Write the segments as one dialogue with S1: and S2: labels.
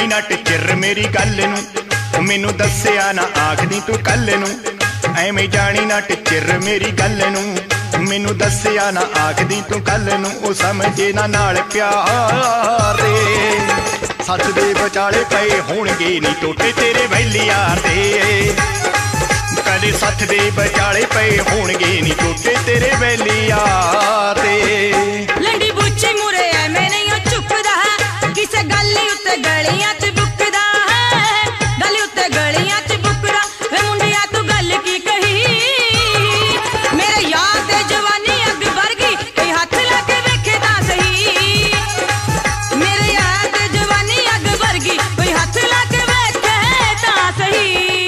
S1: ना टिचर मेरी गल नूं, मैनू दस्सिया ना आखदी तू कल नूं। एवें जानी ना टिचर मेरी गल नूं, मैनू दस्सिया ना आखदी तू कल नूं। ओ समझे ना नाल प्यारे, सच दे विचाले पए होणगे नी टोटे तेरे वैली यार दे। कदे सच दे विचाले पए होणगे नी टोटे तेरे वैली यार दे।
S2: लंडी बूची मुरे एवें नहीं चुपदा, किसे गल उत्ते गलियां च बुकदा है, गल उत्ते गलियां च बुकदा। वे मुंडिया तू गल की कही, मेरे यार दे जवानी अग वर्गी, कोई हाथ ला के वेखे तां सही। मेरे यार दे जवानी अग वर्गी, कोई हाथ ला के वेखे तां सही।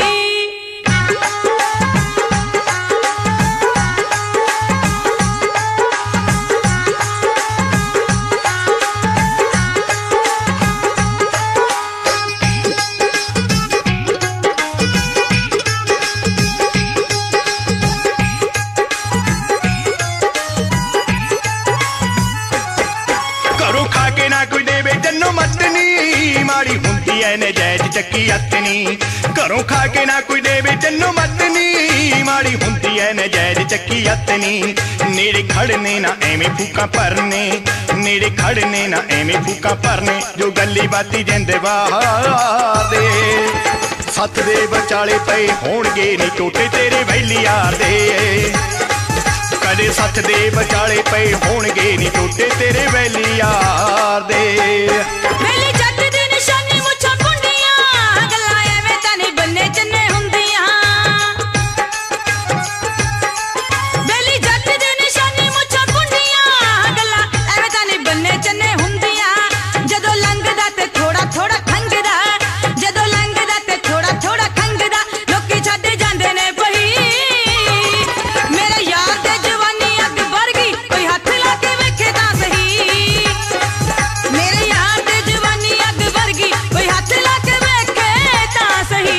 S1: कोई देवे जन्नो मतनी, माड़ी हुंदी है नजैज चक्की अतनी। घरों खा के ना कोई देवे जन्नो मतनी, माड़ी हुंदी है नजैज चक्की अतनी। नेड़े खड़ने ना एवें फूका भरने, नेड़े खड़ने ना एवें फूका भरने। जो गली बाती जिंदे वादे, सत दे विचाले पए होणगे नी टोटे तेरे वैली यार दे। कदे सच दे विचाले पए होणगे नी टोटे तेरे वैली यार दे।
S2: वेली जट दी निशानी मुछां पुंडियां, गल्लां एवें तां नहीं बन्ने चन्ने हुंदियां। वेली जट दी निशानी मुछां पुंडियां, गल्लां एवें तां नहीं बन्ने चन्ने हुंदियां। जदों लंघदा ते थोड़ा थोड़ा खंघदा, जदों लंघदा ते थोड़ा थोड़ा खंघदा। लोकी छड्ड जांदे ने पही, मेरे यार दे जवानी अग वर्गी, कोई हाथ ला के वेखे तां सही। मेरे यार दे जवानी अग वर्गी, कोई हाथ ला के वेखे तां सही।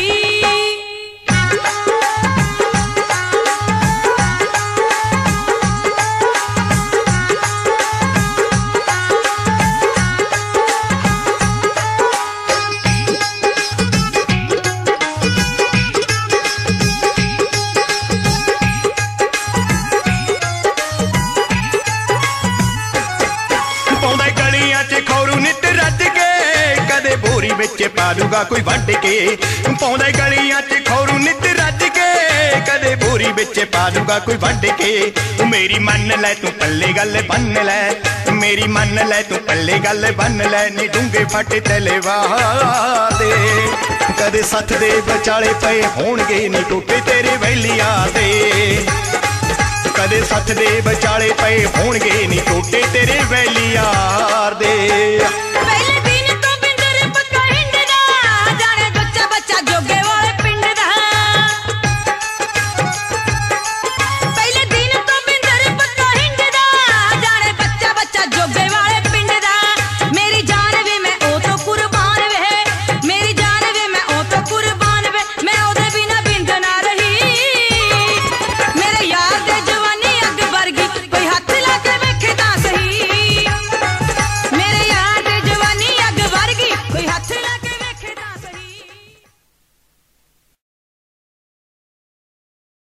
S1: पाउंदा गलियां च खौरू नित रज के, कदे बोरी विच पालूगा कोई वड्ड के। पाउंदा गलियां च खौरू नित रज के, कदे बोरी विच पालूगा कोई वड्ड के। मेरी मन लै तू पल्ले गल बन लै, मेरी मन लै तू पल्ले गल बन लै। नी डूंगे फट तले वादे, कदे सच दे विचाले पए होणगे नी टोटे तेरे वैली यार दे। कदे सच दे विचाले पए होणगे नी टोटे तेरे वैली यार दे।